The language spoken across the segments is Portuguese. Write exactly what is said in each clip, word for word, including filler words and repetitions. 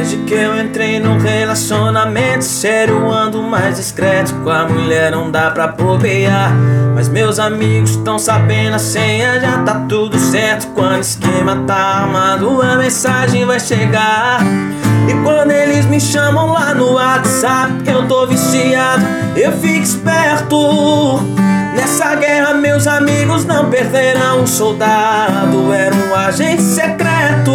Desde que eu entrei no relacionamento sério, ando mais discreto. Com a mulher não dá pra bobear, mas meus amigos tão sabendo a senha, já tá tudo certo. Quando o esquema tá armado, a mensagem vai chegar. E quando eles me chamam lá no WhatsApp, eu tô viciado, eu fico esperto. Nessa guerra meus amigos não perderão um soldado, era um agente secreto.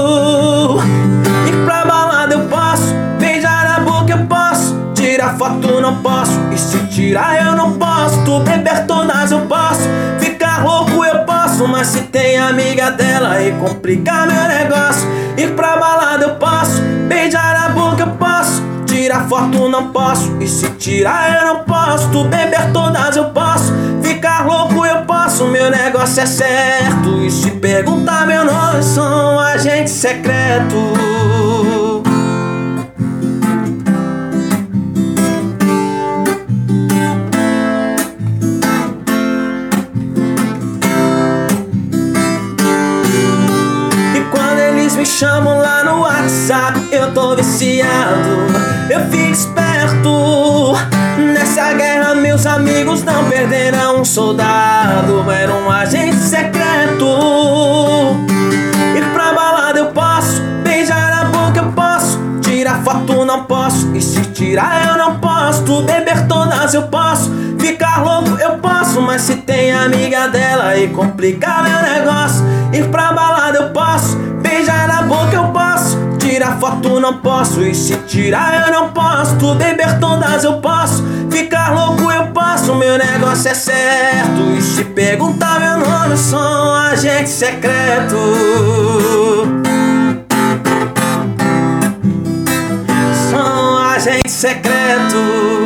E pra balada eu posso, beijar na boca eu posso, tirar foto não posso, e se tirar eu não posso. Beber todas eu posso, ficar louco eu posso, mas se tem amiga dela aí complica meu negócio. E pra balada eu posso, beijar na boca eu posso, tirar foto não posso, e se tirar eu não posso. Beber todas eu posso, ficar louco eu posso, meu negócio é certo. E se perguntar meu nome, eu sou um agente secreto. Me chamam lá no WhatsApp, eu tô viciado, eu fico esperto. Nessa guerra meus amigos não perderão um soldado, era um agente secreto. E pra balada eu posso, beijar na boca eu posso, tirar foto não posso, e se tirar eu não posso. Beber todas eu posso, ficar louco eu posso, mas se tem amiga dela aí complica meu negócio. Ir pra balada eu posso, beijar na boca eu posso, tirar foto não posso, e se tirar eu não posso. Beber todas eu posso, ficar louco eu posso, meu negócio é certo. E se perguntar meu nome, eu sou um agente secreto. Sou um agente secreto.